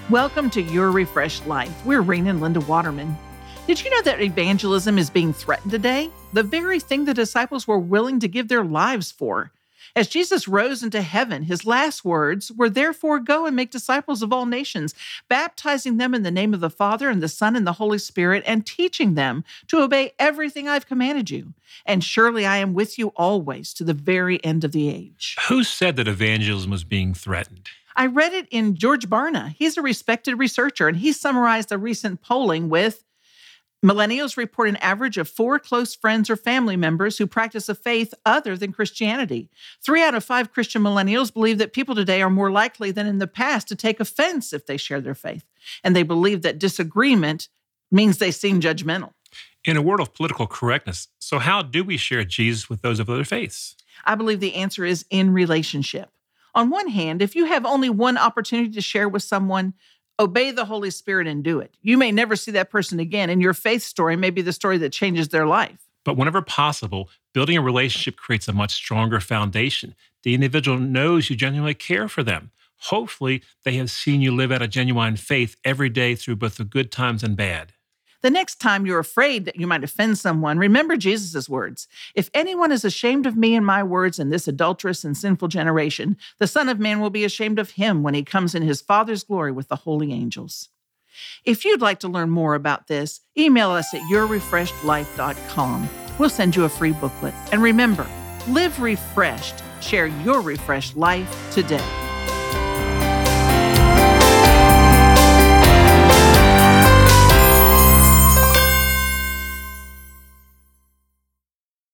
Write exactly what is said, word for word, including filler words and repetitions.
Welcome to Your Refreshed Life. We're Rena and Linda Waterman. Did you know that evangelism is being threatened today? The very thing the disciples were willing to give their lives for. As Jesus rose into heaven, his last words were, "Therefore go and make disciples of all nations, baptizing them in the name of the Father and the Son and the Holy Spirit, and teaching them to obey everything I've commanded you. And surely I am with you always to the very end of the age." Who said that evangelism was being threatened? I read it in George Barna. He's a respected researcher, and he summarized a recent polling with, millennials report an average of four close friends or family members who practice a faith other than Christianity. Three out of five Christian millennials believe that people today are more likely than in the past to take offense if they share their faith. And they believe that disagreement means they seem judgmental. In a world of political correctness, so how do we share Jesus with those of other faiths? I believe the answer is in relationship. On one hand, if you have only one opportunity to share with someone, obey the Holy Spirit and do it. You may never see that person again, and your faith story may be the story that changes their life. But whenever possible, building a relationship creates a much stronger foundation. The individual knows you genuinely care for them. Hopefully, they have seen you live out a genuine faith every day through both the good times and bad. The next time you're afraid that you might offend someone, remember Jesus' words. "If anyone is ashamed of me and my words in this adulterous and sinful generation, the Son of Man will be ashamed of him when he comes in his Father's glory with the holy angels." If you'd like to learn more about this, email us at your refreshed life dot com. We'll send you a free booklet. And remember, live refreshed. Share your refreshed life today.